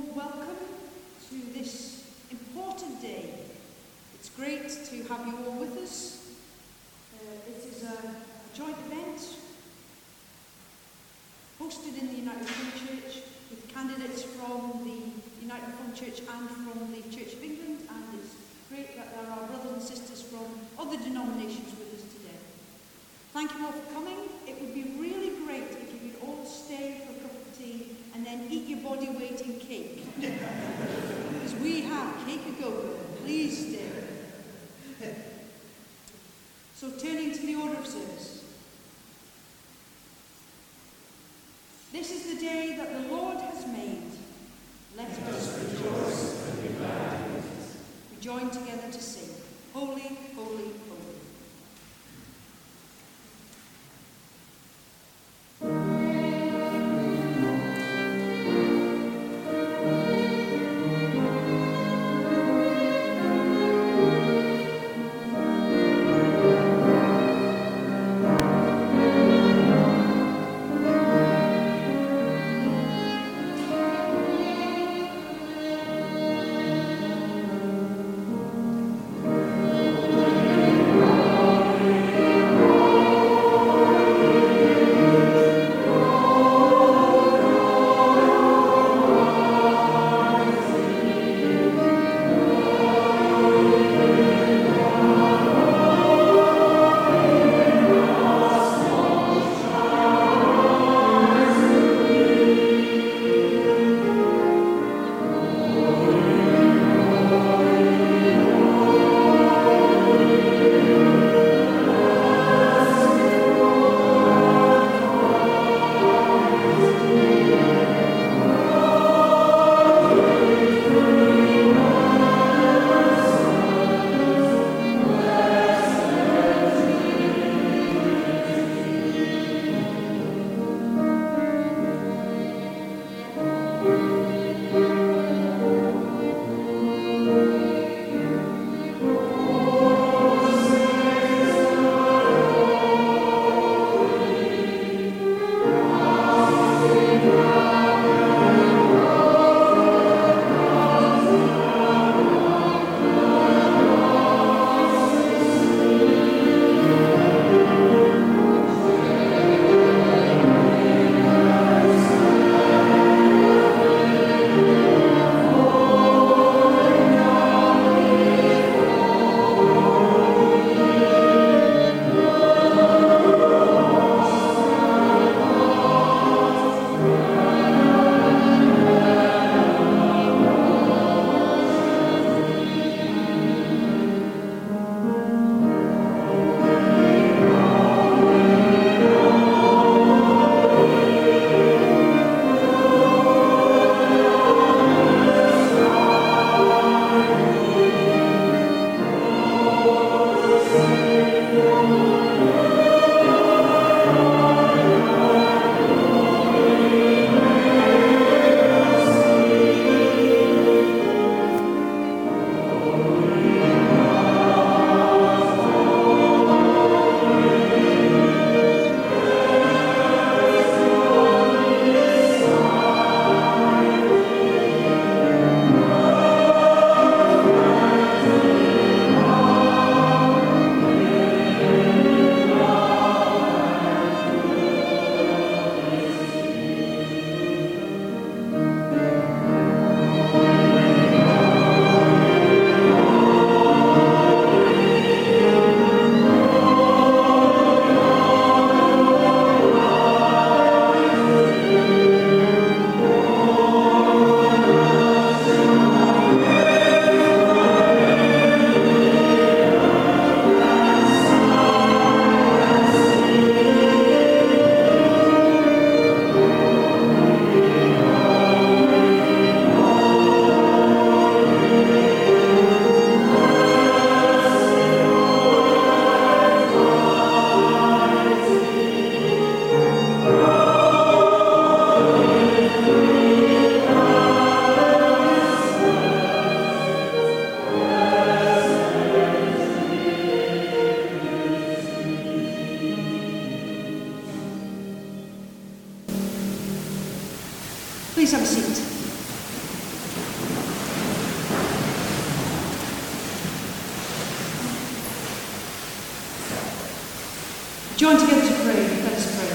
welcome to this important day. It's great to have you all with us. It is a joint event hosted in the United Reformed Church with candidates from the United Reformed Church and from the Church of England, and it's great that there are brothers and sisters from other denominations with us today. Thank you all for coming. It would be really great if you could all stay for a cup of tea and then eat your body weight in cake. Because we have cake a go. Please stay. So turning to the order of service. This is the day that the Lord has made. Let us rejoice and be glad in it. We join together to sing, Holy, Holy, Holy. Please have a seat. join together to pray? Let us pray.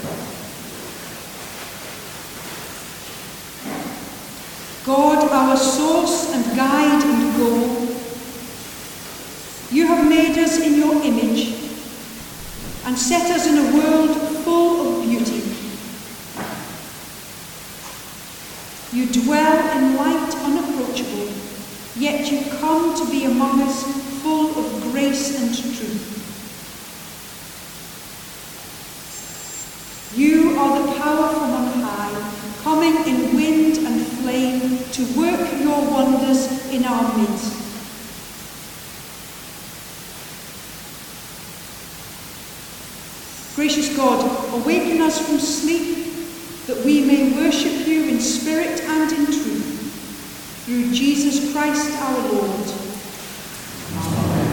God, our source and guide and goal, you have made us in your image and set us in a world full of beauty. You dwell in light unapproachable, yet you come to be among us full of grace and truth. You are the power from on high, coming in wind and flame to work your wonders in our midst. Gracious God, awaken us from sleep, that we may worship you in spirit and in truth, through Jesus Christ our Lord. Amen.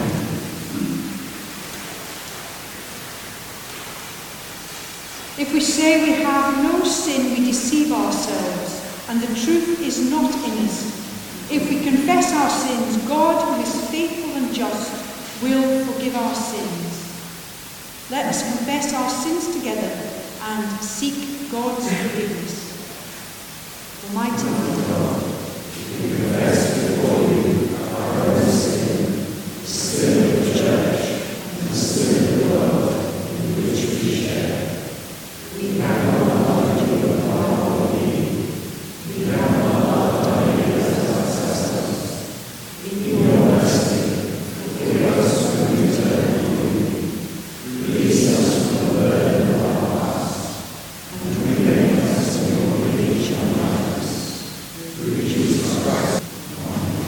If we say we have no sin, we deceive ourselves, and the truth is not in us. If we confess our sins, God, who is faithful and just, will forgive our sins. Let us confess our sins together and seek God's forgiveness. Almighty God, we confess before you our own sin, the sin of the church, and the sin of the world in which we share. We have not allowed you of our being. We have not loved our neighbours as ourselves. In your mercy, forgive us when we turn from you. Release us from the burden of our past, and remake us in your image and likeness. Through Jesus Christ. Amen.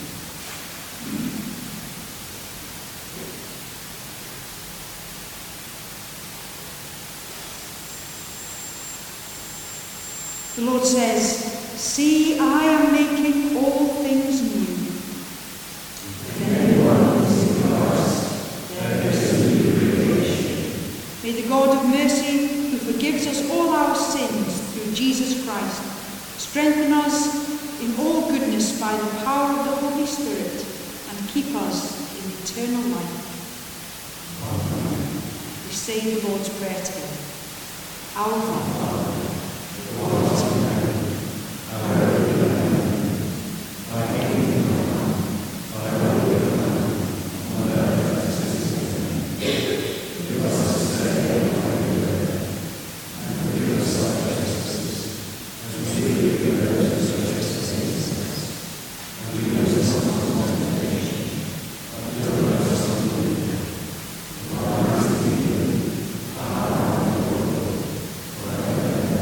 The Lord says, "See, I am making all things new." If anyone is in Christ, there is a new creation. May the God of mercy, who forgives us all our sins through Jesus Christ, strengthen us in all goodness by the power of the Holy Spirit, and keep us in eternal life. Amen. We say the Lord's Prayer together. Our Father, who art in heaven, hallowed be thy name. Thy kingdom come, thy will be done, on earth as it is in heaven. Give us this day our daily bread, and forgive us our trespasses, as we forgive those who trespass against us. And lead us not into temptation, but deliver us from evil. For thine is the kingdom, power, and the glory, forever and ever.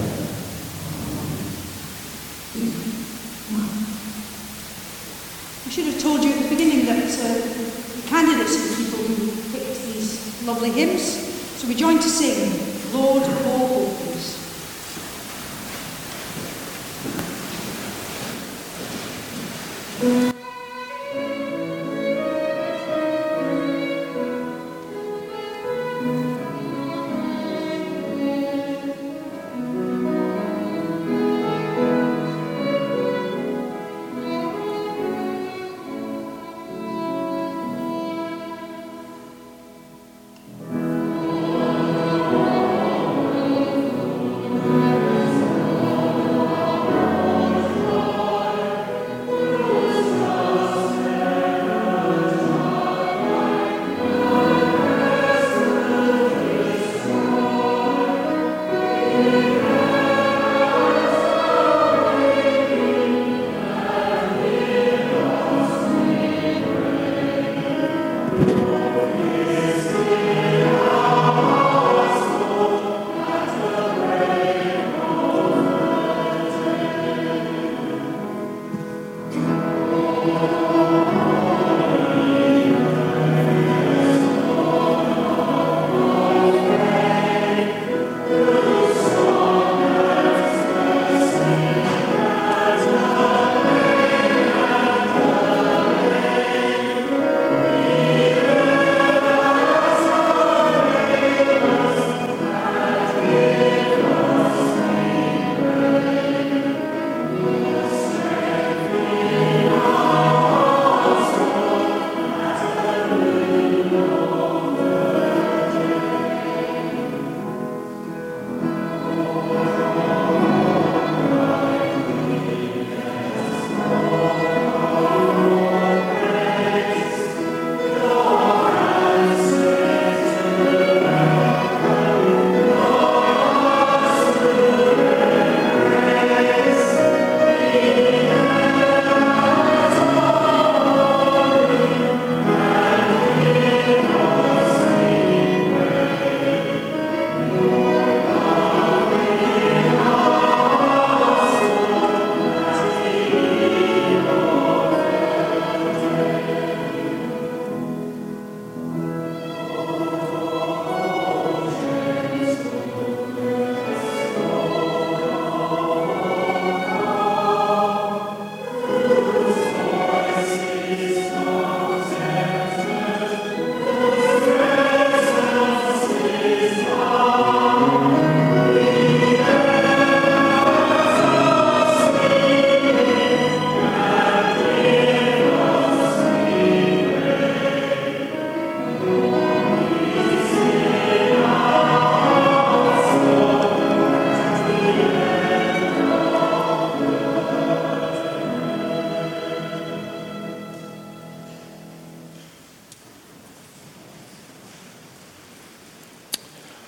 I should have told you at the beginning that the candidates are the people who picked these lovely hymns. So we join to sing, Lord of all Hopes. Amen.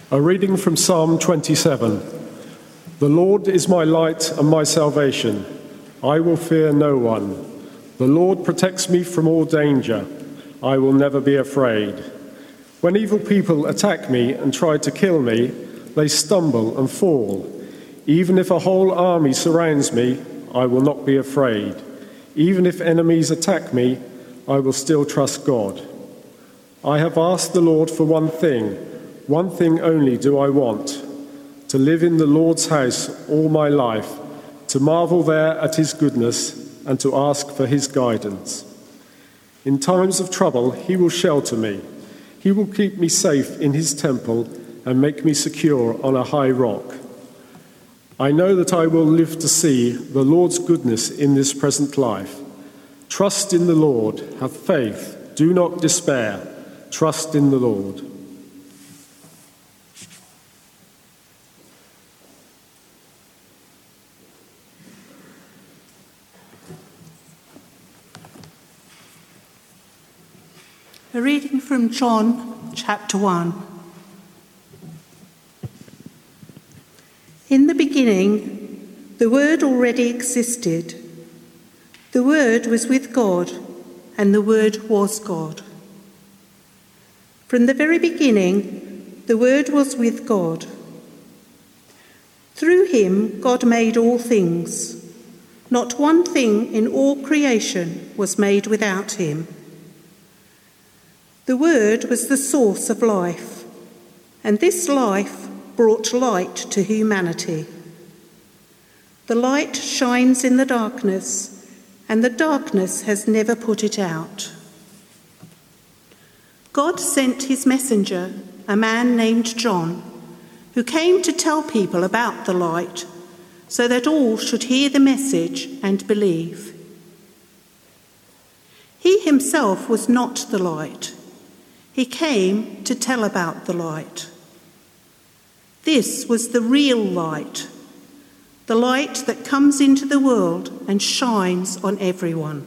A reading from Psalm 27. The Lord is my light and my salvation. I will fear no one. The Lord protects me from all danger. I will never be afraid. When evil people attack me and try to kill me, they stumble and fall. Even if a whole army surrounds me, I will not be afraid. Even if enemies attack me, I will still trust God. I have asked the Lord for one thing only do I want, to live in the Lord's house all my life, to marvel there at his goodness and to ask for his guidance. In times of trouble, he will shelter me. He will keep me safe in his temple and make me secure on a high rock. I know that I will live to see the Lord's goodness in this present life. Trust in the Lord, have faith, do not despair. Trust in the Lord. A reading from John chapter 1. In the beginning, the Word already existed. The Word was with God, and the Word was God. From the very beginning, the Word was with God. Through him, God made all things. Not one thing in all creation was made without him. The Word was the source of life, and this life brought light to humanity. The light shines in the darkness, and the darkness has never put it out. God sent his messenger, a man named John, who came to tell people about the light, so that all should hear the message and believe. He himself was not the light. He came to tell about the light. This was the real light, the light that comes into the world and shines on everyone.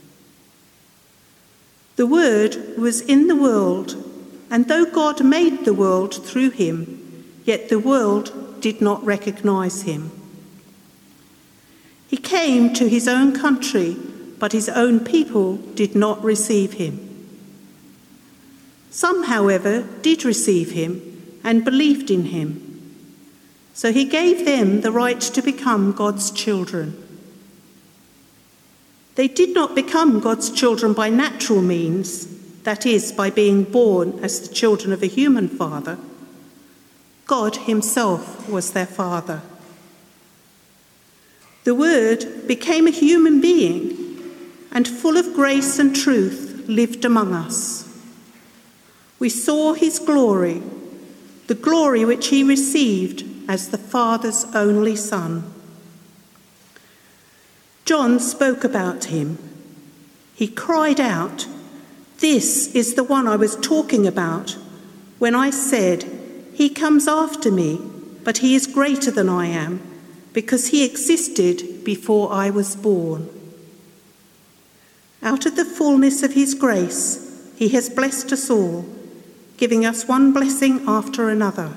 The Word was in the world, and though God made the world through him, yet the world did not recognize him. He came to his own country, but his own people did not receive him. Some, however, did receive him and believed in him. So he gave them the right to become God's children. They did not become God's children by natural means, that is, by being born as the children of a human father. God himself was their father. The Word became a human being and, full of grace and truth, lived among us. We saw his glory, the glory which he received as the Father's only Son. John spoke about him. He cried out, "This is the one I was talking about when I said, 'He comes after me, but he is greater than I am, because he existed before I was born.' Out of the fullness of his grace, he has blessed us all, giving us one blessing after another.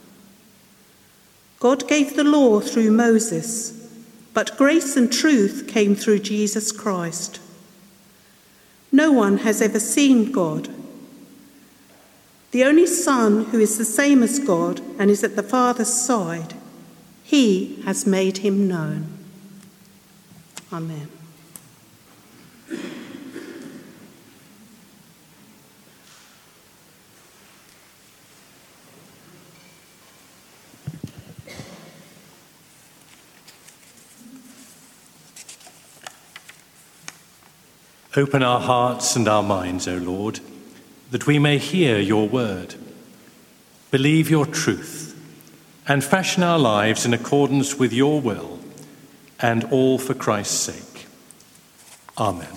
God gave the law through Moses, but grace and truth came through Jesus Christ. No one has ever seen God. The only Son, who is the same as God and is at the Father's side, he has made him known." Amen. Open our hearts and our minds, O Lord, that we may hear your word, believe your truth, and fashion our lives in accordance with your will, and all for Christ's sake. Amen.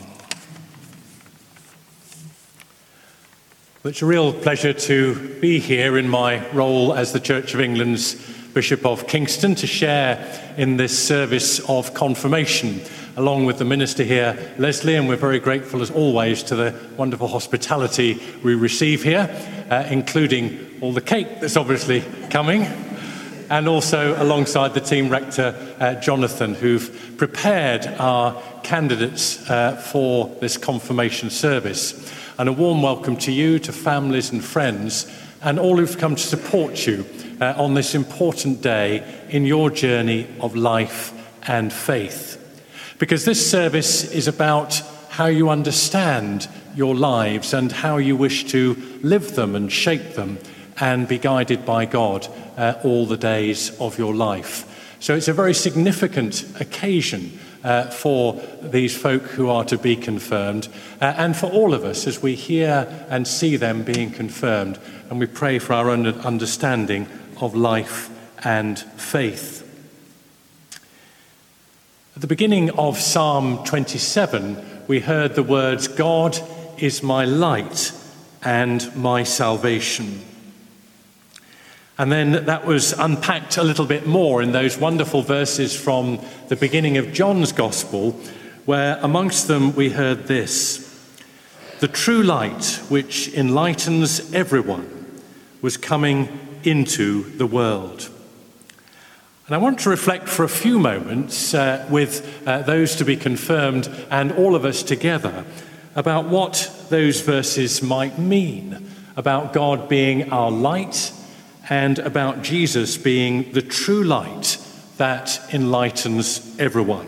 It's a real pleasure to be here in my role as the Church of England's Bishop of Kingston, to share in this service of confirmation, along with the minister here, Leslie, and we're very grateful as always to the wonderful hospitality we receive here, including all the cake that's obviously coming, and also alongside the team rector, Jonathan, who've prepared our candidates for this confirmation service. And a warm welcome to you, to families and friends, and all who've come to support you on this important day in your journey of life and faith. Because this service is about how you understand your lives and how you wish to live them and shape them and be guided by God all the days of your life. So it's a very significant occasion for these folk who are to be confirmed, and for all of us as we hear and see them being confirmed, and we pray for our own understanding of life and faith. At the beginning of Psalm 27, we heard the words, "God is my light and my salvation." And then that was unpacked a little bit more in those wonderful verses from the beginning of John's Gospel, where amongst them we heard this: "The true light which enlightens everyone was coming into the world." And I want to reflect for a few moments with those to be confirmed and all of us together about what those verses might mean, about God being our light and about Jesus being the true light that enlightens everyone.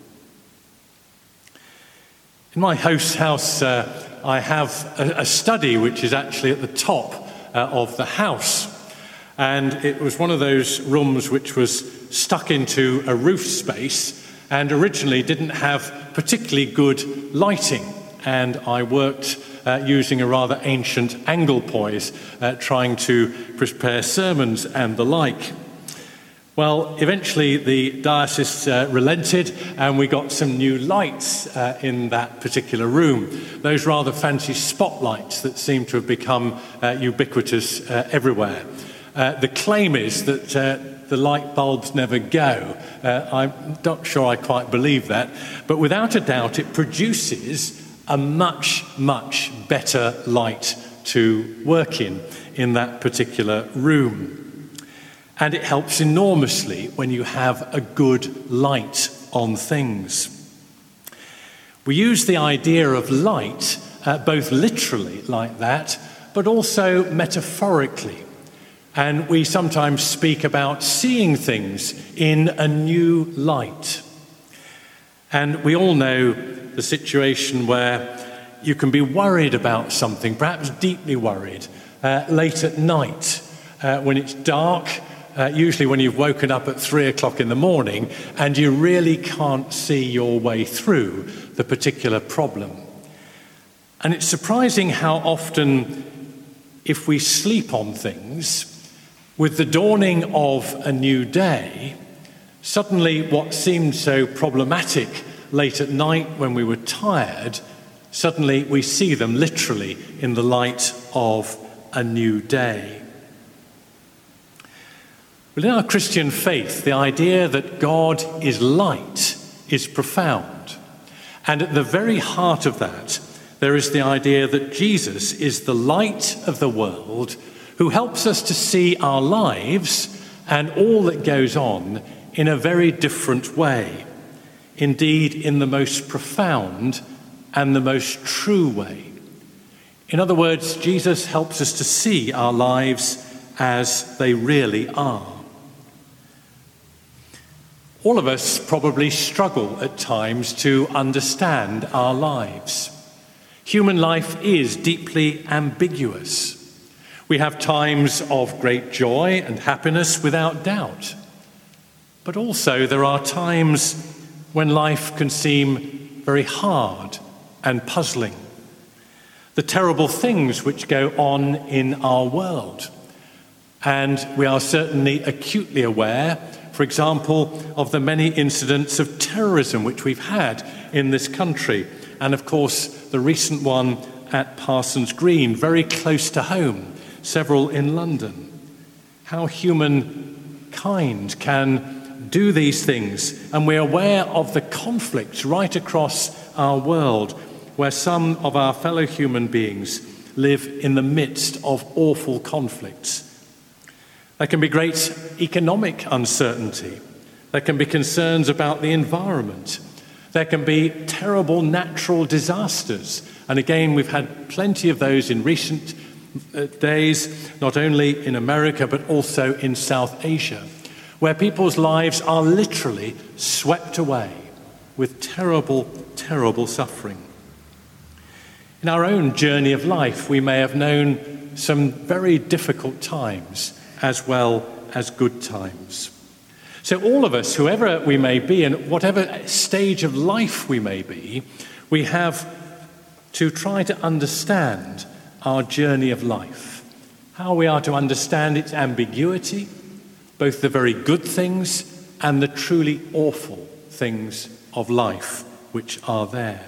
In my host house, I have a study which is actually at the top of the house. And it was one of those rooms which was stuck into a roof space and originally didn't have particularly good lighting. And I worked using a rather ancient Anglepoise, trying to prepare sermons and the like. Well, eventually the diocese relented and we got some new lights in that particular room. Those rather fancy spotlights that seem to have become ubiquitous everywhere. The claim is that the light bulbs never go. I'm not sure I quite believe that, but without a doubt it produces a much, much better light to work in that particular room. And it helps enormously when you have a good light on things. We use the idea of light both literally like that, but also metaphorically. And we sometimes speak about seeing things in a new light. And we all know the situation where you can be worried about something, perhaps deeply worried, late at night when it's dark, usually when you've woken up at 3 o'clock in the morning and you really can't see your way through the particular problem. And it's surprising how often, if we sleep on things, with the dawning of a new day, suddenly what seemed so problematic late at night when we were tired, suddenly we see them literally in the light of a new day. Well, in our Christian faith, the idea that God is light is profound. And at the very heart of that, there is the idea that Jesus is the light of the world who helps us to see our lives and all that goes on in a very different way. Indeed, in the most profound and the most true way. In other words, Jesus helps us to see our lives as they really are. All of us probably struggle at times to understand our lives. Human life is deeply ambiguous. We have times of great joy and happiness without doubt. But also there are times when life can seem very hard and puzzling. The terrible things which go on in our world. And we are certainly acutely aware, for example, of the many incidents of terrorism which we've had in this country. And of course, the recent one at Parsons Green, very close to home, several in London. How human kind can do these things, and we're aware of the conflicts right across our world, where some of our fellow human beings live in the midst of awful conflicts. There can be great economic uncertainty. There can be concerns about the environment. There can be terrible natural disasters. And again, we've had plenty of those in recent days, not only in America, but also in South Asia, where people's lives are literally swept away with terrible, terrible suffering. In our own journey of life, we may have known some very difficult times as well as good times. So all of us, whoever we may be and whatever stage of life we may be, we have to try to understand our journey of life, how we are to understand its ambiguity, both the very good things and the truly awful things of life which are there.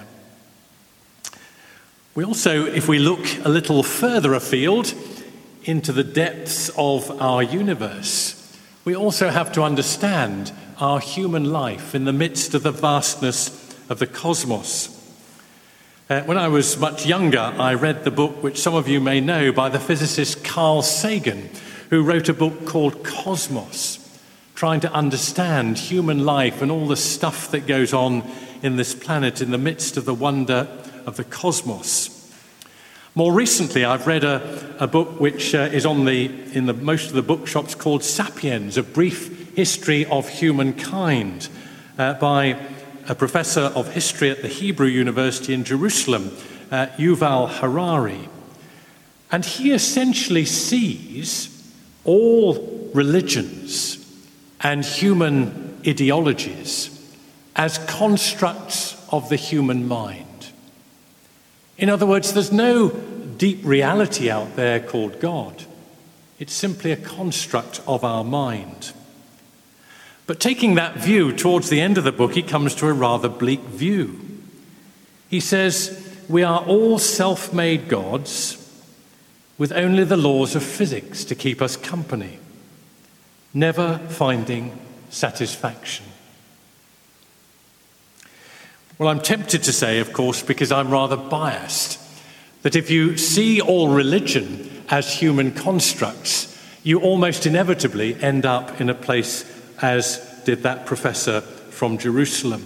We also, if we look a little further afield into the depths of our universe, we also have to understand our human life in the midst of the vastness of the cosmos. When I was much younger, I read the book which some of you may know by the physicist Carl Sagan, who wrote a book called Cosmos, trying to understand human life and all the stuff that goes on in this planet in the midst of the wonder of the cosmos. More recently, I've read a book which is in most of the bookshops called Sapiens, A Brief History of Humankind, by a professor of history at the Hebrew University in Jerusalem, Yuval Harari. And he essentially sees all religions and human ideologies as constructs of the human mind. In other words, there's no deep reality out there called God. It's simply a construct of our mind. But taking that view, towards the end of the book, he comes to a rather bleak view. He says, we are all self-made gods with only the laws of physics to keep us company, never finding satisfaction. Well, I'm tempted to say, of course, because I'm rather biased, that if you see all religion as human constructs, you almost inevitably end up in a place as did that professor from Jerusalem.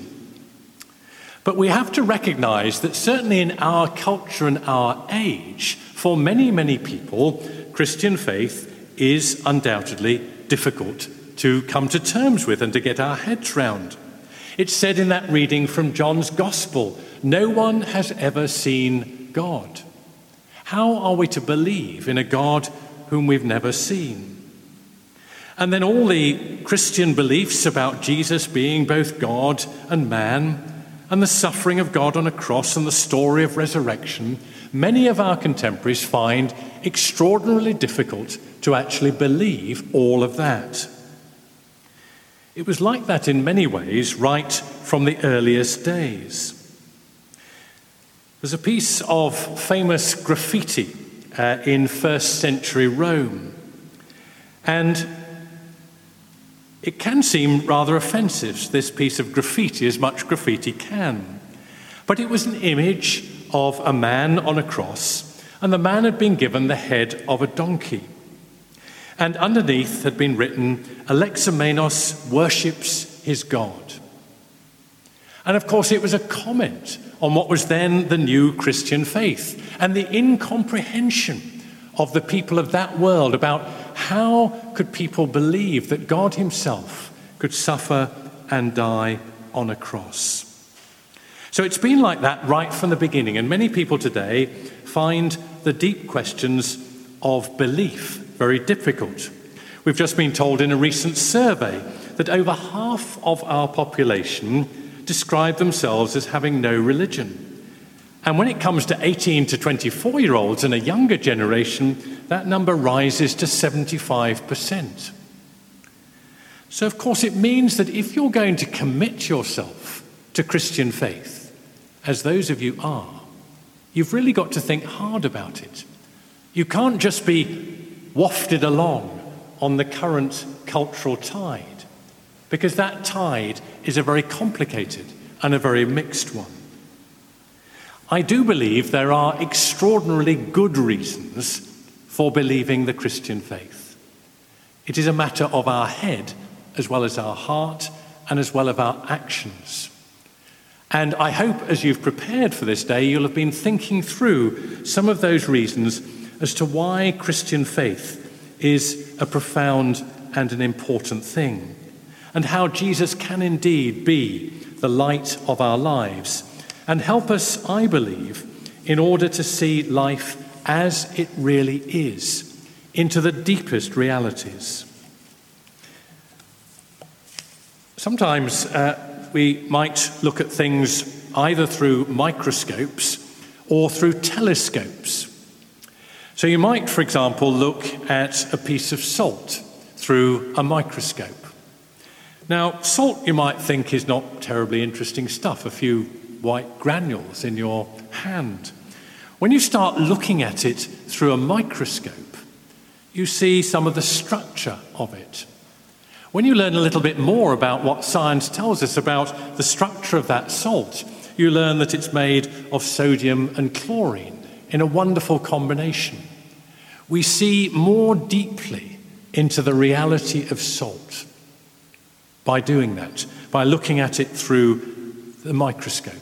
But we have to recognize that certainly in our culture and our age, for many, many people, Christian faith is undoubtedly difficult to come to terms with and to get our heads round. It's said in that reading from John's Gospel, no one has ever seen God. How are we to believe in a God whom we've never seen? And then all the Christian beliefs about Jesus being both God and man, and the suffering of God on a cross and the story of resurrection, many of our contemporaries find extraordinarily difficult to actually believe all of that. It was like that in many ways right from the earliest days. There's a piece of famous graffiti in first century Rome, and it can seem rather offensive, this piece of graffiti, as much graffiti can. But it was an image of a man on a cross, and the man had been given the head of a donkey. And underneath had been written, Alexamenos worships his God. And of course it was a comment on what was then the new Christian faith and the incomprehension of the people of that world about how could people believe that God himself could suffer and die on a cross. So it's been like that right from the beginning, and many people today find the deep questions of belief very difficult. We've just been told in a recent survey that over half of our population describe themselves as having no religion. And when it comes to 18 to 24-year-olds and a younger generation, that number rises to 75%. So, of course, it means that if you're going to commit yourself to Christian faith, as those of you are, you've really got to think hard about it. You can't just be wafted along on the current cultural tide, because that tide is a very complicated and a very mixed one. I do believe there are extraordinarily good reasons for believing the Christian faith. It is a matter of our head as well as our heart and as well as our actions. And I hope as you've prepared for this day, you'll have been thinking through some of those reasons as to why Christian faith is a profound and an important thing, and how Jesus can indeed be the light of our lives and help us, I believe, in order to see life as it really is, into the deepest realities. Sometimes we might look at things either through microscopes or through telescopes. So you might, for example, look at a piece of salt through a microscope. Now, salt, you might think, is not terribly interesting stuff, a few white granules in your hand. When you start looking at it through a microscope, you see some of the structure of it. When you learn a little bit more about what science tells us about the structure of that salt, you learn that it's made of sodium and chlorine in a wonderful combination. We see more deeply into the reality of salt by doing that, by looking at it through the microscope.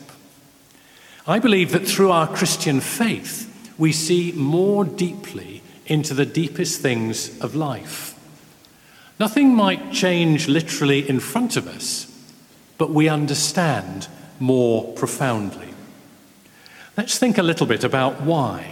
I believe that through our Christian faith, we see more deeply into the deepest things of life. Nothing might change literally in front of us, but we understand more profoundly. Let's think a little bit about why.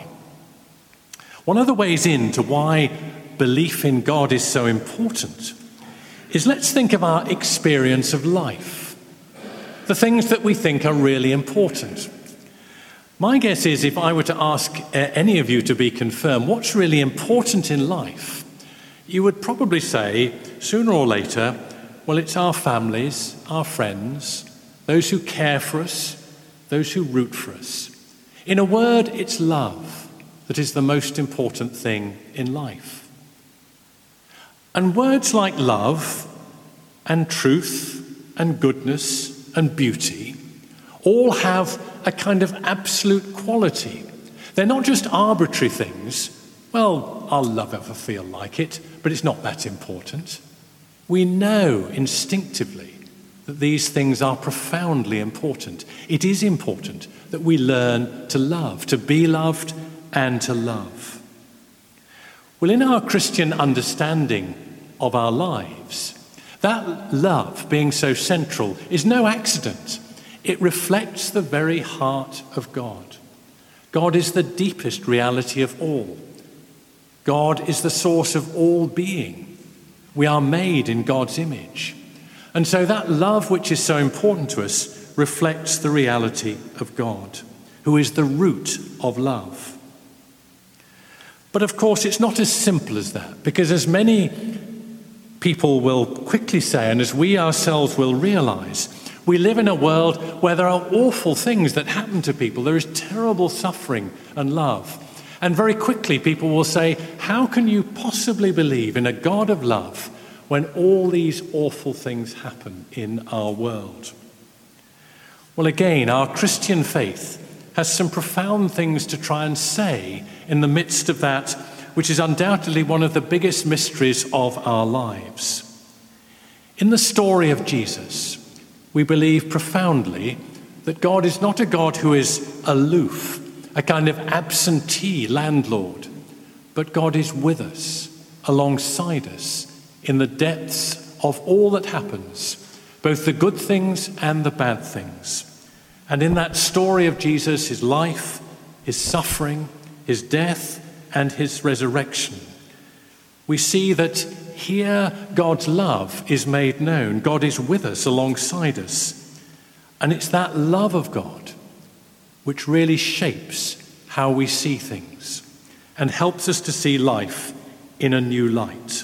One of the ways into why belief in God is so important is let's think of our experience of life, the things that we think are really important. My guess is if I were to ask any of you to be confirmed what's really important in life, you would probably say, sooner or later, well, it's our families, our friends, those who care for us, those who root for us. In a word, it's love that is the most important thing in life. And words like love and truth and goodness and beauty all have a kind of absolute quality. They're not just arbitrary things. Well, I'll love if I feel like it, but it's not that important. We know instinctively that these things are profoundly important. It is important that we learn to love, to be loved and to love. Well, in our Christian understanding of our lives, that love being so central is no accident. It reflects the very heart of God. God is the deepest reality of all. God is the source of all being. We are made in God's image. And so that love which is so important to us reflects the reality of God, who is the root of love. But of course, it's not as simple as that, because as many people will quickly say, and as we ourselves will realize, we live in a world where there are awful things that happen to people. There is terrible suffering and love. And very quickly people will say, how can you possibly believe in a God of love when all these awful things happen in our world? Well, again, our Christian faith has some profound things to try and say in the midst of that, which is undoubtedly one of the biggest mysteries of our lives. In the story of Jesus, we believe profoundly that God is not a God who is aloof, a kind of absentee landlord, but God is with us, alongside us, in the depths of all that happens, both the good things and the bad things. And in that story of Jesus, his life, his suffering, his death, and his resurrection, we see that here God's love is made known. God is with us, alongside us. And it's that love of God which really shapes how we see things and helps us to see life in a new light.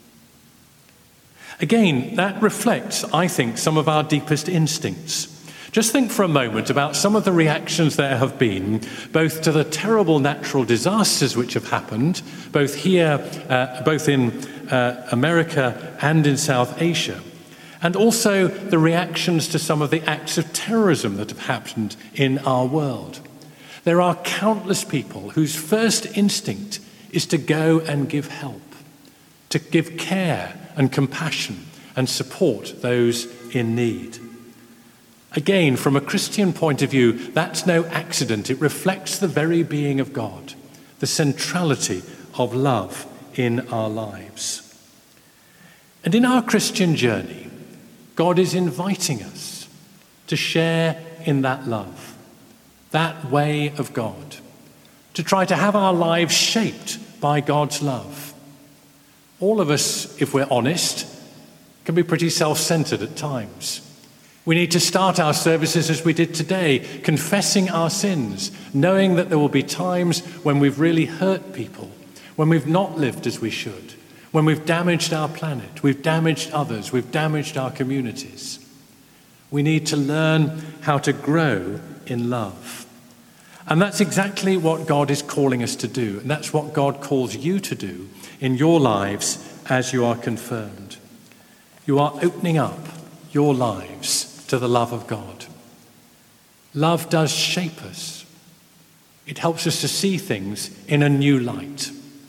Again, that reflects, I think, some of our deepest instincts. Just think for a moment about some of the reactions there have been, both to the terrible natural disasters which have happened, both here, both in America and in South Asia, and also the reactions to some of the acts of terrorism that have happened in our world. There are countless people whose first instinct is to go and give help, to give care and compassion and support those in need. Again, from a Christian point of view, that's no accident. It reflects the very being of God, the centrality of love in our lives. And in our Christian journey, God is inviting us to share in that love, that way of God, to try to have our lives shaped by God's love. All of us, if we're honest, can be pretty self-centered at times. We need to start our services as we did today, confessing our sins, knowing that there will be times when we've really hurt people, when we've not lived as we should, when we've damaged our planet, we've damaged others, we've damaged our communities. We need to learn how to grow in love. And that's exactly what God is calling us to do, and that's what God calls you to do in your lives as you are confirmed. You are opening up your lives to the love of God. Love does shape us. It helps us to see things in a new light.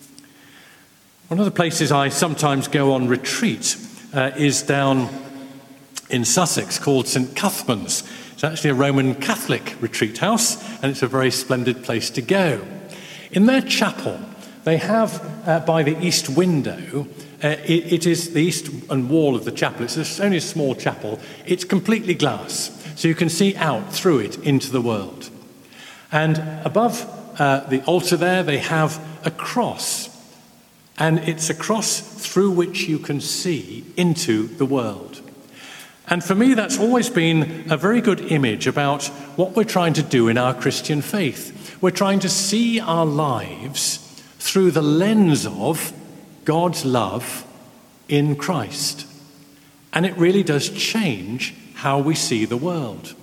One of the places I sometimes go on retreat is down in Sussex called St Cuthman's. It's actually a Roman Catholic retreat house, and it's a very splendid place to go. In their chapel, they have by the east window, it is the east and wall of the chapel. It's only a small chapel. It's completely glass, so you can see out through it into the world. And above the altar there, they have a cross, and it's a cross through which you can see into the world. And for me, that's always been a very good image about what we're trying to do in our Christian faith. We're trying to see our lives through the lens of God's love in Christ. And it really does change how we see the world.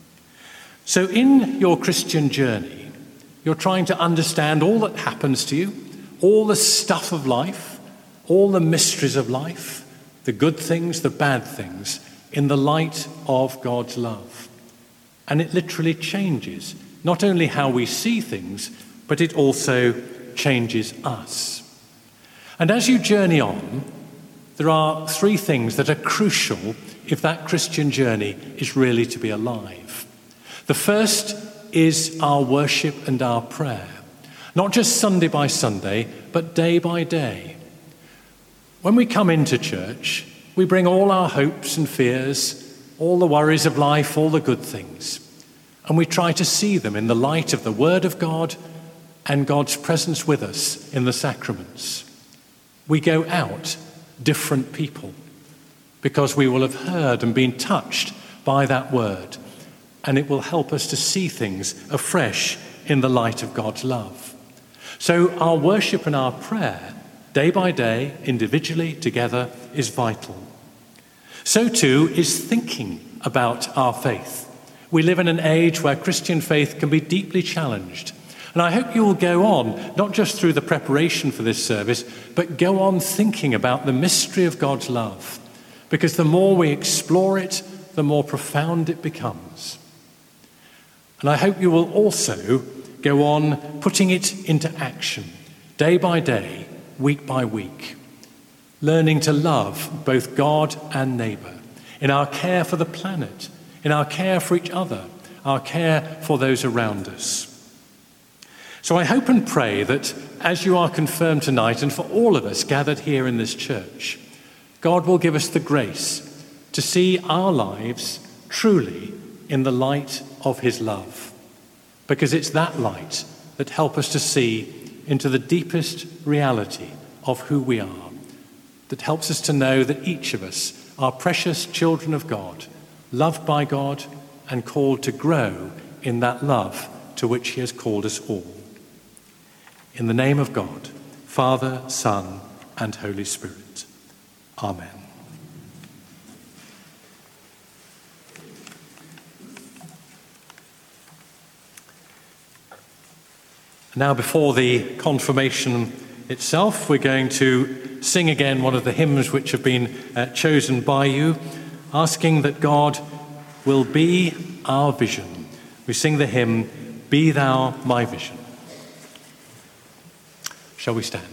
So in your Christian journey, you're trying to understand all that happens to you, all the stuff of life, all the mysteries of life, the good things, the bad things, in the light of God's love. And it literally changes not only how we see things, but it also changes us. And as you journey on, there are three things that are crucial if that Christian journey is really to be alive. The first is our worship and our prayer, not just Sunday by Sunday, but day by day. When we come into church, we bring all our hopes and fears, all the worries of life, all the good things, and we try to see them in the light of the Word of God and God's presence with us in the sacraments. We go out different people because we will have heard and been touched by that word, and it will help us to see things afresh in the light of God's love. So our worship and our prayer, day by day, individually, together, is vital. So too is thinking about our faith. We live in an age where Christian faith can be deeply challenged. And I hope you will go on, not just through the preparation for this service, but go on thinking about the mystery of God's love. Because the more we explore it, the more profound it becomes. And I hope you will also go on putting it into action, day by day, week by week, learning to love both God and neighbour, in our care for the planet, in our care for each other, our care for those around us. So I hope and pray that as you are confirmed tonight, and for all of us gathered here in this church, God will give us the grace to see our lives truly in the light of his love, because it's that light that helps us to see into the deepest reality of who we are, that helps us to know that each of us are precious children of God, loved by God and called to grow in that love to which he has called us all. In the name of God, Father, Son, and Holy Spirit. Amen. Now, before the confirmation itself, we're going to sing again one of the hymns which have been chosen by you, asking that God will be our vision. We sing the hymn, "Be Thou My Vision." Shall we stand?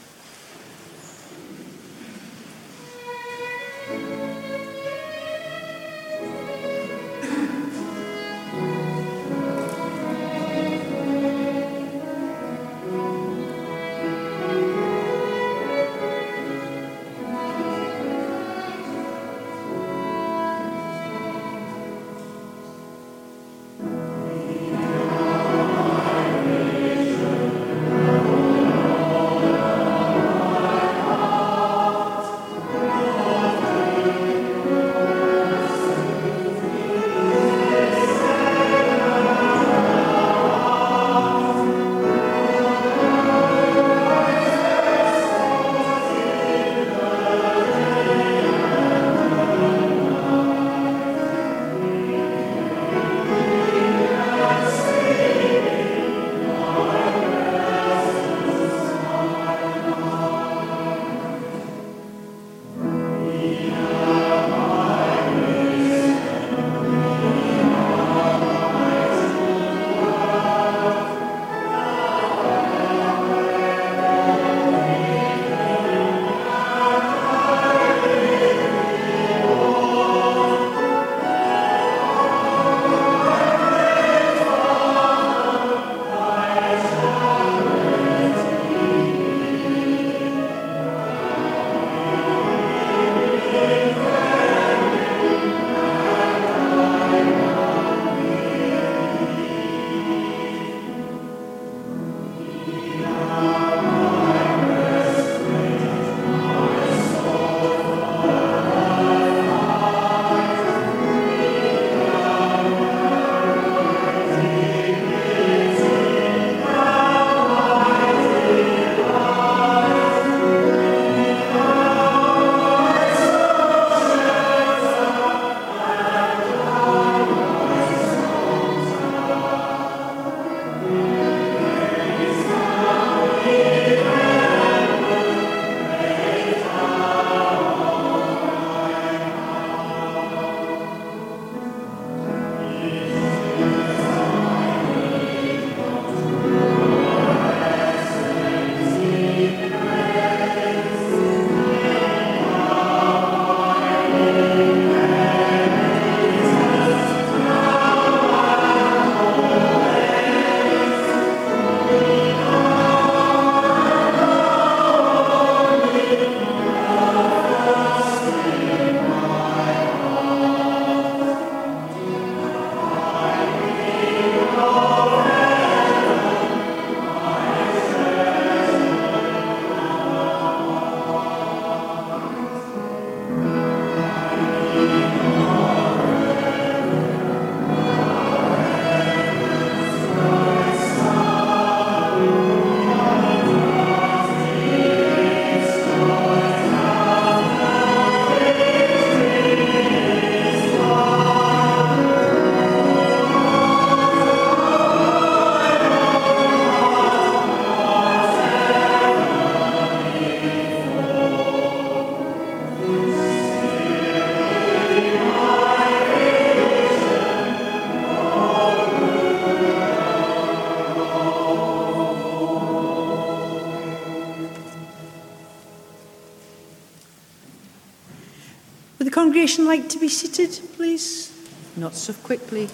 Congregation like to be seated, please? Not so quickly.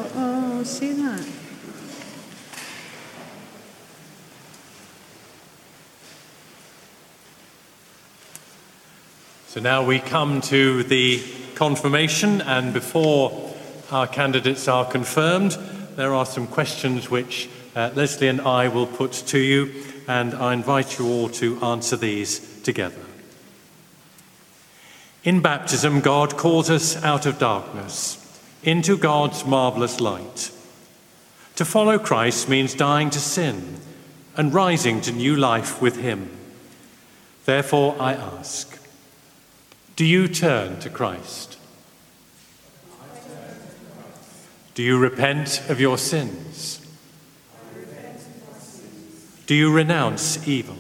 See that? So now we come to the confirmation, and before our candidates are confirmed, there are some questions which Leslie and I will put to you, and I invite you all to answer these together. In baptism, God calls us out of darkness into God's marvellous light. To follow Christ means dying to sin and rising to new life with him. Therefore, I ask, do you turn to Christ? Do you repent of your sins? Do you renounce evil?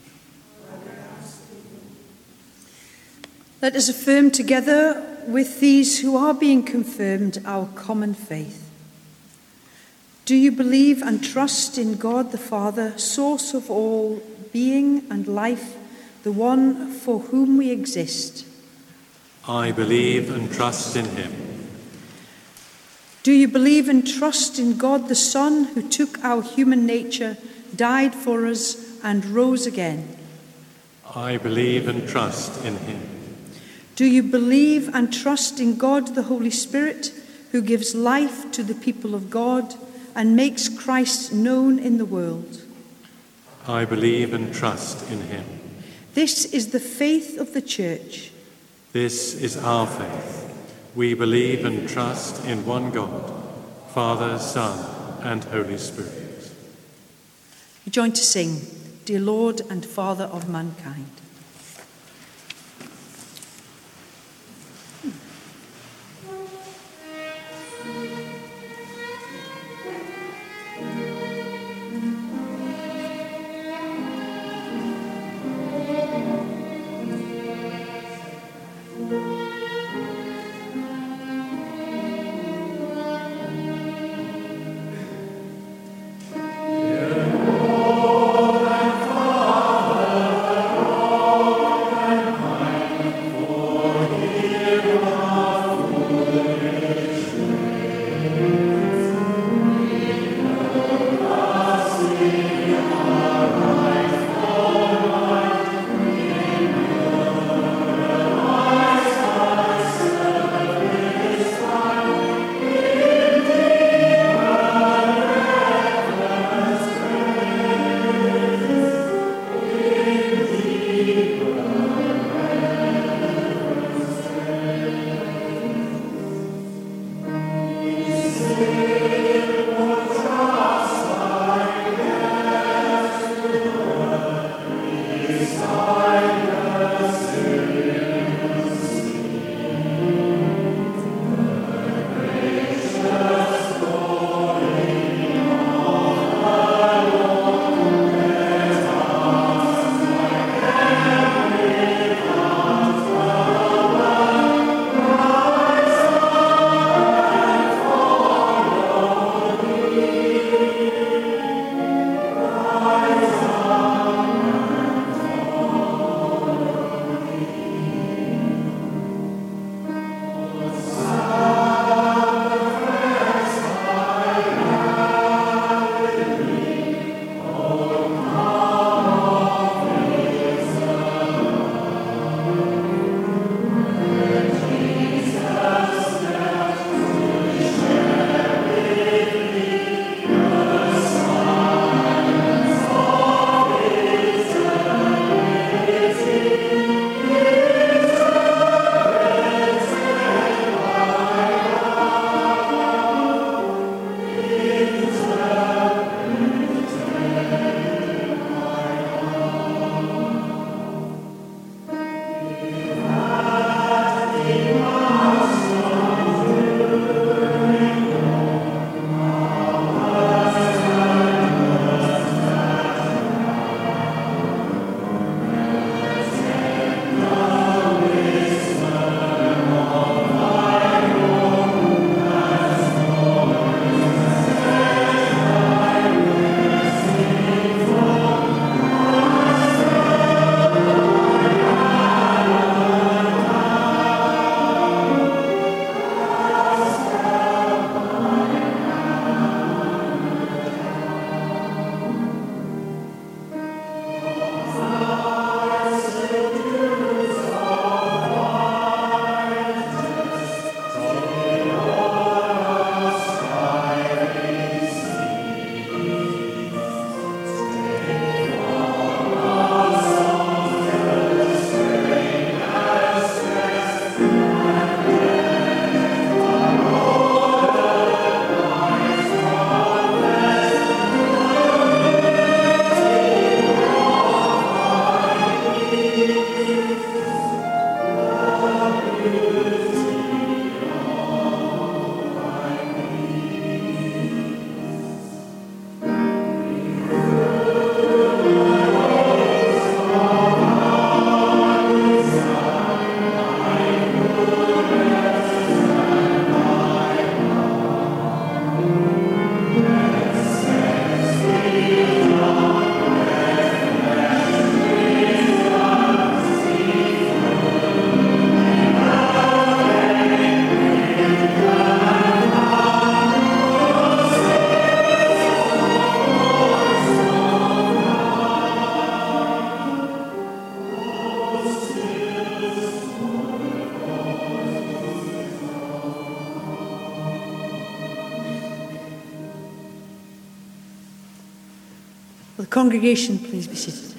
Let us affirm together with these who are being confirmed our common faith. Do you believe and trust in God the Father, source of all being and life, the one for whom we exist? I believe and trust in him. Do you believe and trust in God the Son, who took our human nature, died for us, and rose again? I believe and trust in him. Do you believe and trust in God the Holy Spirit, who gives life to the people of God and makes Christ known in the world? I believe and trust in him. This is the faith of the Church. This is our faith. We believe and trust in one God, Father, Son, and Holy Spirit. We join to sing, Dear Lord and Father of Mankind. Will the congregation please be seated?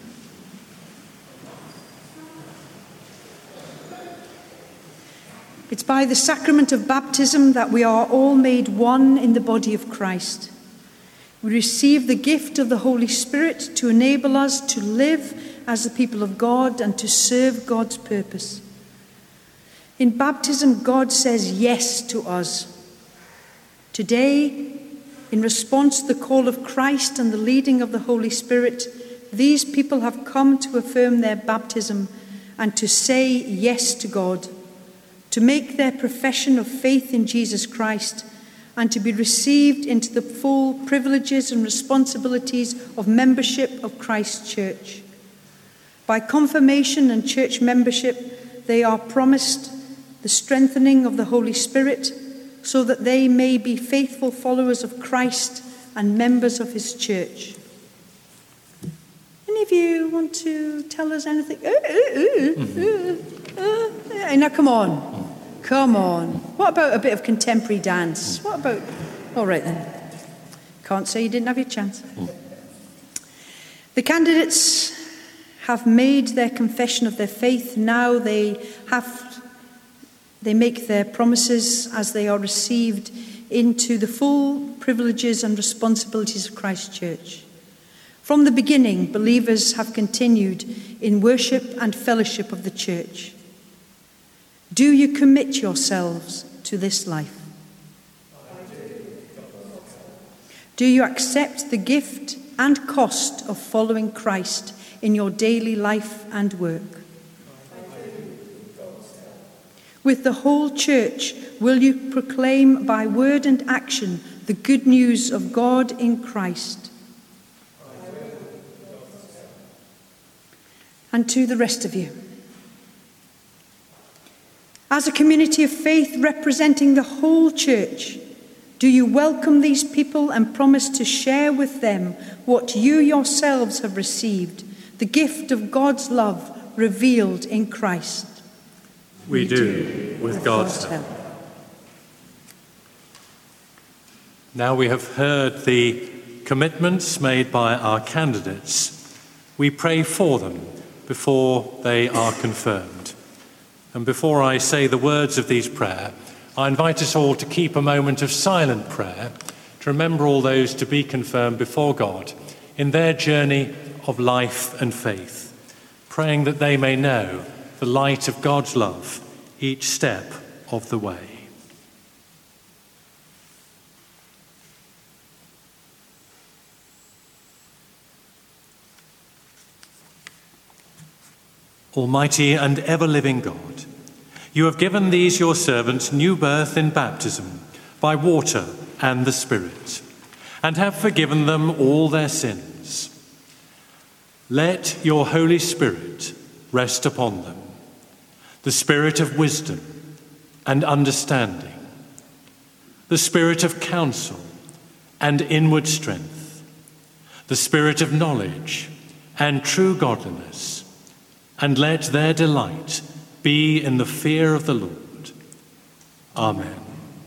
It's by the sacrament of baptism that we are all made one in the body of Christ. We receive the gift of the Holy Spirit to enable us to live as the people of God and to serve God's purpose. In baptism, God says yes to us. Today, in response to the call of Christ and the leading of the Holy Spirit, these people have come to affirm their baptism and to say yes to God, to make their profession of faith in Jesus Christ, and to be received into the full privileges and responsibilities of membership of Christ's church. By confirmation and church membership, they are promised the strengthening of the Holy Spirit so that they may be faithful followers of Christ and members of his church. Any of you want to tell us anything? Now, come on. Come on. What about a bit of contemporary dance? What about... All right, then. Can't say you didn't have your chance. The candidates have made their confession of their faith. Now they make their promises as they are received into the full privileges and responsibilities of Christ's church. From the beginning, believers have continued in worship and fellowship of the church. Do you commit yourselves to this life? Do you accept the gift and cost of following Christ in your daily life and work? With the whole church, will you proclaim by word and action the good news of God in Christ? And to the rest of you, as a community of faith representing the whole church, do you welcome these people and promise to share with them what you yourselves have received, the gift of God's love revealed in Christ? We do, with God's help. Now we have heard the commitments made by our candidates. We pray for them before they are confirmed. And before I say the words of these prayers, I invite us all to keep a moment of silent prayer to remember all those to be confirmed before God in their journey of life and faith, praying that they may know the light of God's love each step of the way. Almighty and ever-living God, you have given these your servants new birth in baptism by water and the Spirit, and have forgiven them all their sins. Let your Holy Spirit rest upon them, the Spirit of wisdom and understanding, the Spirit of counsel and inward strength, the Spirit of knowledge and true godliness, and let their delight be in the fear of the Lord. Amen.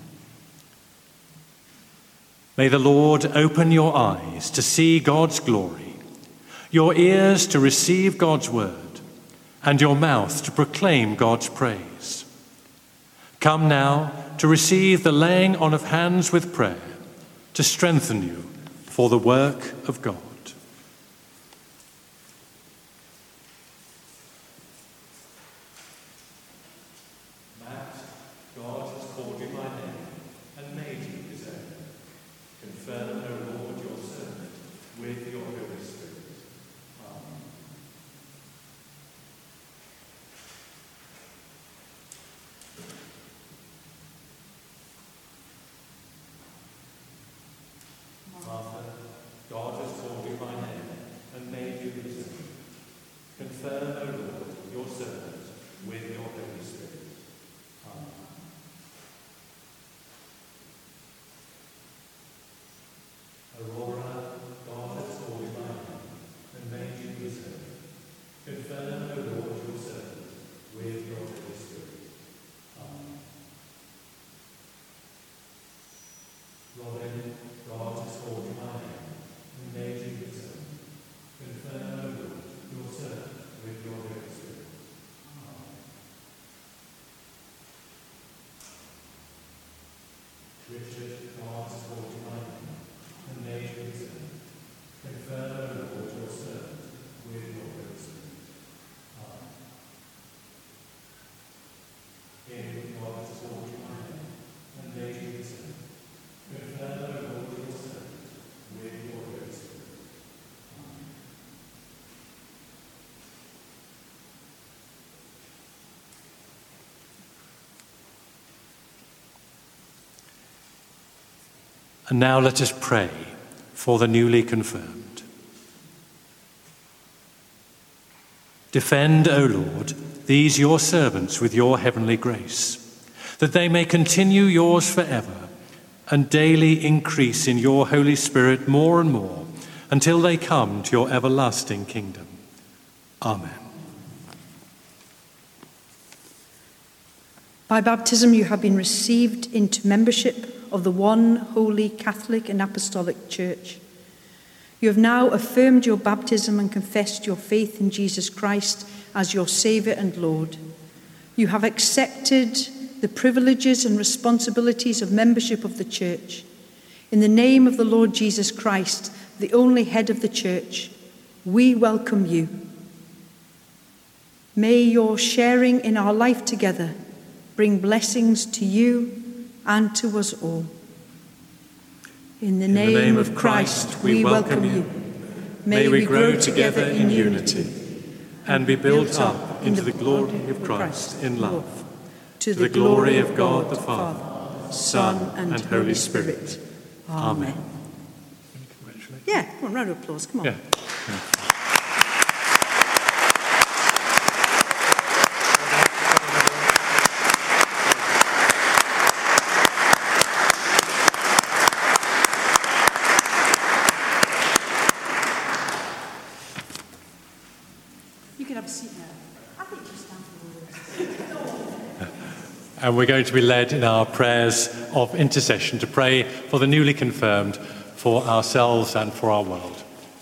May the Lord open your eyes to see God's glory, your ears to receive God's word, and your mouth to proclaim God's praise. Come now to receive the laying on of hands with prayer, to strengthen you for the work of God. And now let us pray for the newly confirmed. Defend, O Lord, these your servants with your heavenly grace, that they may continue yours forever and daily increase in your Holy Spirit more and more until they come to your everlasting kingdom. Amen. By baptism you have been received into membership of the one holy Catholic and Apostolic Church. You have now affirmed your baptism and confessed your faith in Jesus Christ as your Saviour and Lord. You have accepted the privileges and responsibilities of membership of the Church. In the name of the Lord Jesus Christ, the only head of the Church, we welcome you. May your sharing in our life together bring blessings to you and to us all. In the name of Christ, we welcome you. May we grow together in unity and be built up into the glory of Christ in love, to the glory of God the Father, Son, and Holy Spirit. Amen. Yeah, come on, round of applause, come on. Yeah. You can have a seat now. I think you stand for the And we're going to be led in our prayers of intercession to pray for the newly confirmed, for ourselves and for our world.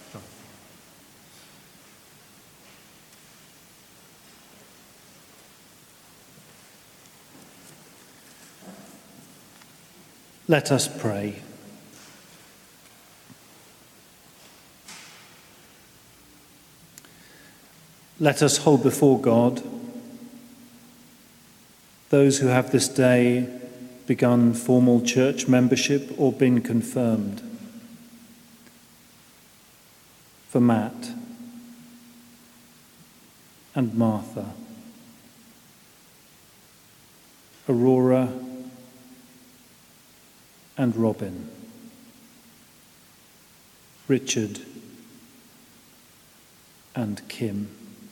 Let us pray. Let us hold before God those who have this day begun formal church membership or been confirmed. For Matt and Martha, Aurora and Robin, Richard and Kim.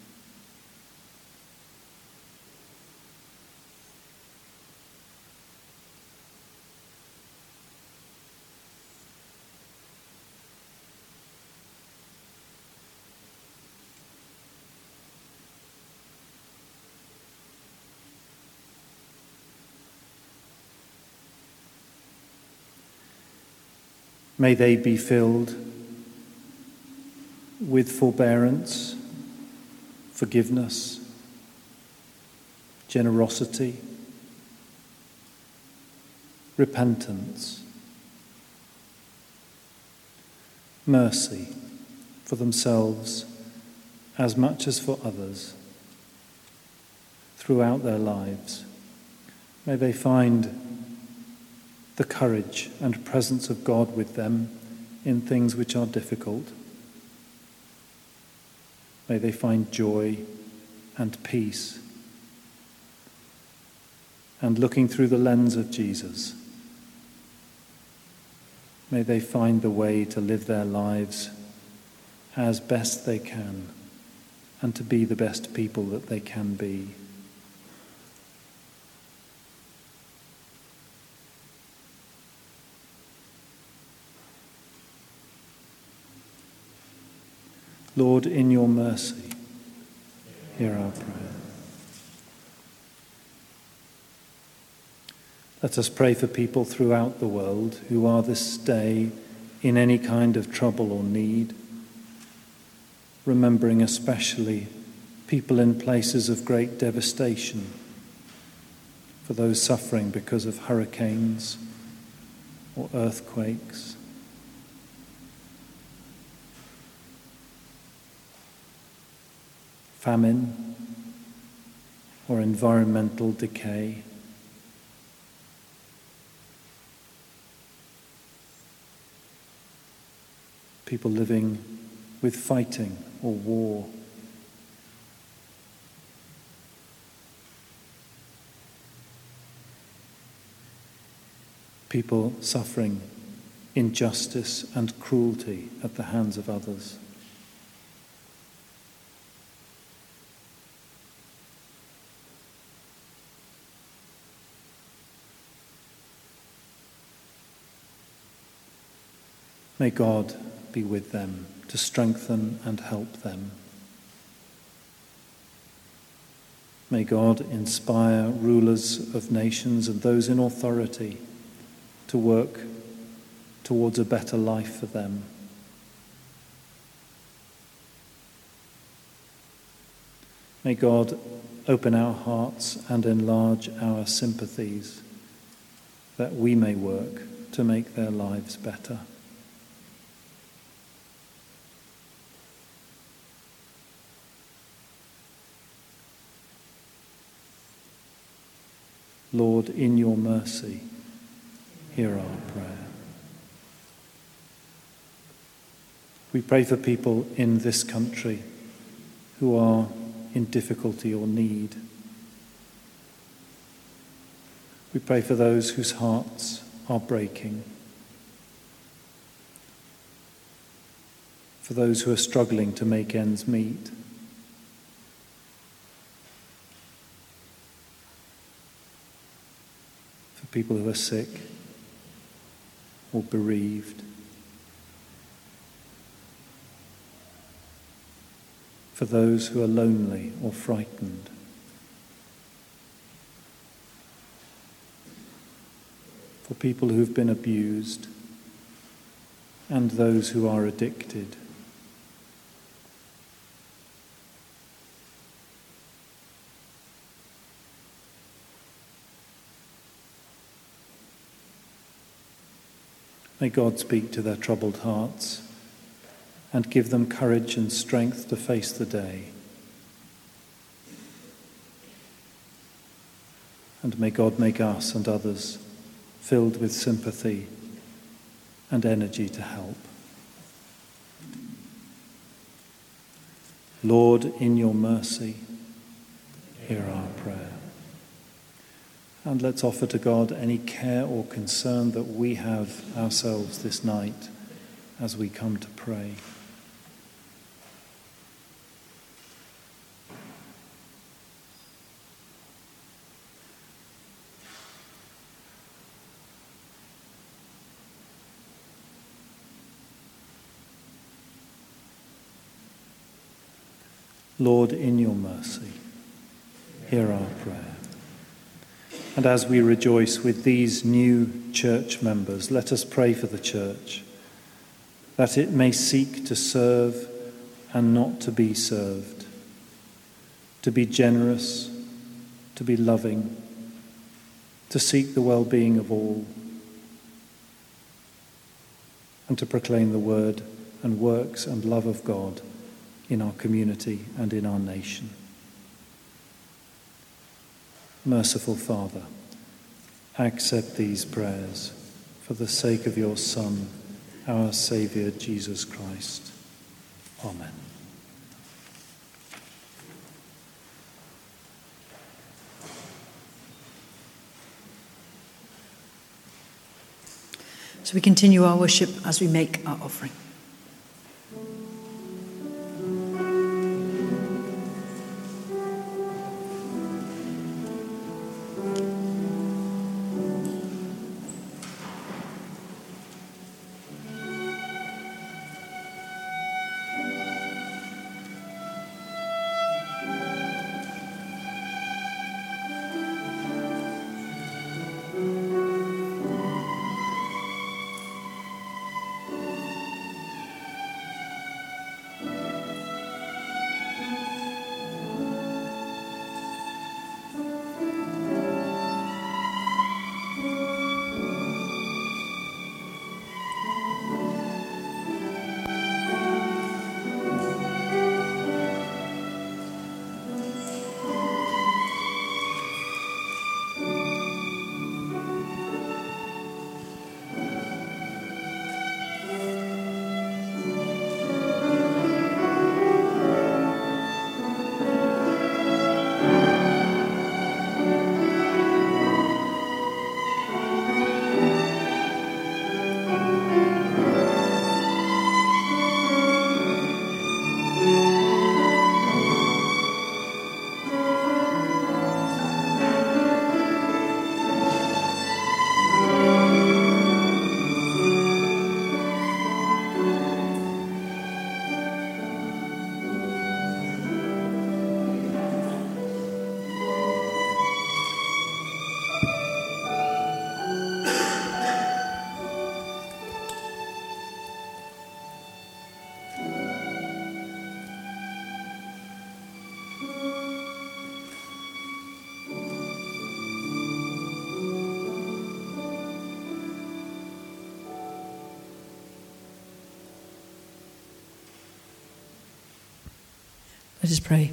May they be filled with forbearance, forgiveness, generosity, repentance, mercy for themselves as much as for others throughout their lives. May they find the courage and presence of God with them in things which are difficult. May they find joy and peace. And looking through the lens of Jesus, may they find the way to live their lives as best they can and to be the best people that they can be. Lord, in your mercy, hear our prayer. Let us pray for people throughout the world who are this day in any kind of trouble or need, remembering especially people in places of great devastation, for those suffering because of hurricanes or earthquakes. Famine or environmental decay. People living with fighting or war. People suffering injustice and cruelty at the hands of others. May God be with them to strengthen and help them. May God inspire rulers of nations and those in authority to work towards a better life for them. May God open our hearts and enlarge our sympathies that we may work to make their lives better. Lord, in your mercy, hear our prayer. We pray for people in this country who are in difficulty or need. We pray for those whose hearts are breaking, for those who are struggling to make ends meet. People who are sick or bereaved, for those who are lonely or frightened, for people who've been abused and those who are addicted. May God speak to their troubled hearts and give them courage and strength to face the day. And may God make us and others filled with sympathy and energy to help. Lord, in your mercy, hear our prayer. And let's offer to God any care or concern that we have ourselves this night as we come to pray. Lord, in your mercy, hear our prayer. And as we rejoice with these new church members, let us pray for the church, that it may seek to serve and not to be served, to be generous, to be loving, to seek the well-being of all, and to proclaim the word and works and love of God in our community and in our nation. Merciful Father, accept these prayers for the sake of your Son, our Saviour, Jesus Christ. Amen. So we continue our worship as we make our offering. Let us pray.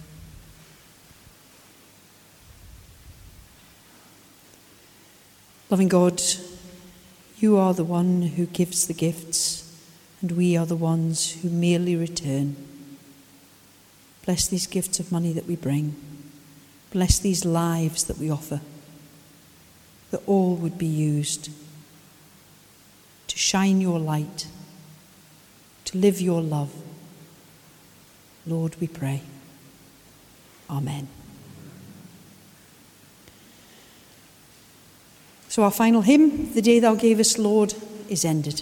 Loving God, you are the one who gives the gifts, and we are the ones who merely return. Bless these gifts of money that we bring. Bless these lives that we offer, that all would be used to shine your light, to live your love. Lord, we pray. Amen. So our final hymn, The Day Thou Gavest, Lord, is ended.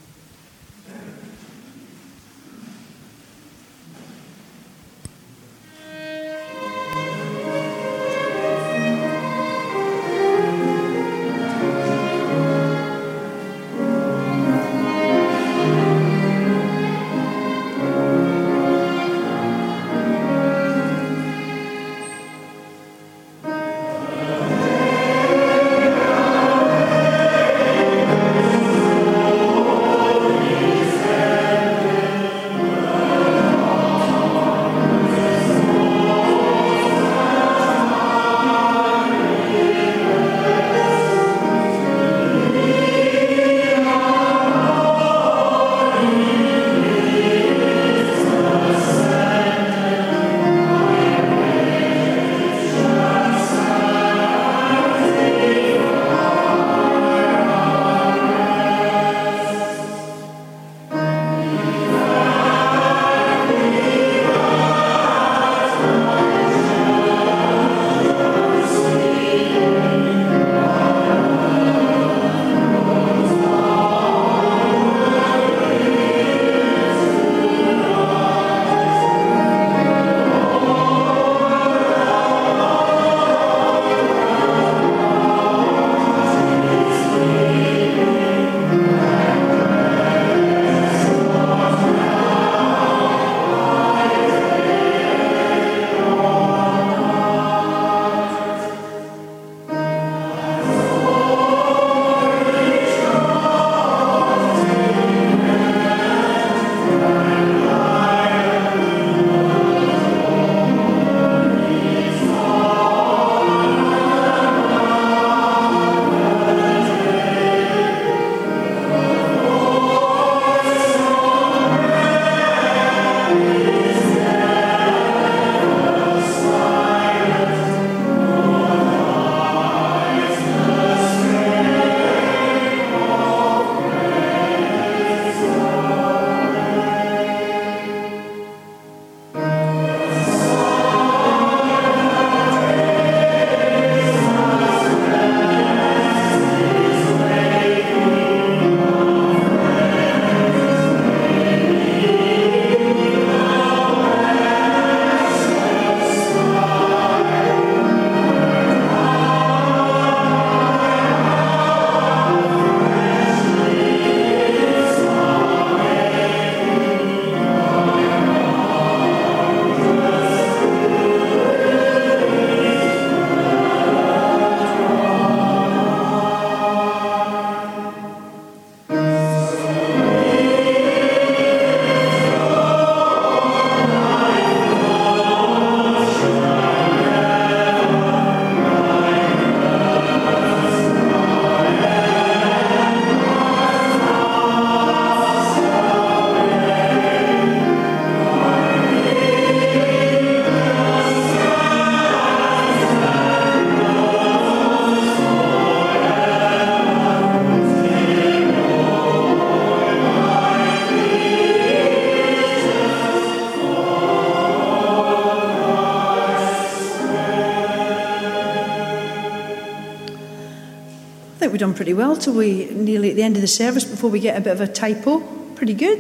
think we've done pretty well till we nearly at the end of the service before we get a bit of a typo. Pretty good.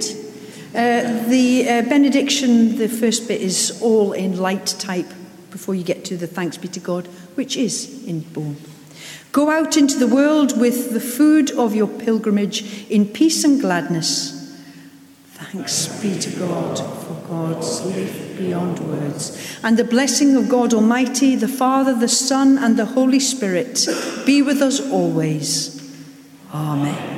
The benediction, the first bit is all in light type before you get to the thanks be to God, which is in bold. Go out into the world with the food of your pilgrimage in peace and gladness. Thanks be to God for God's life beyond words. And the blessing of God Almighty, the Father, the Son, and the Holy Spirit be with us always. Amen.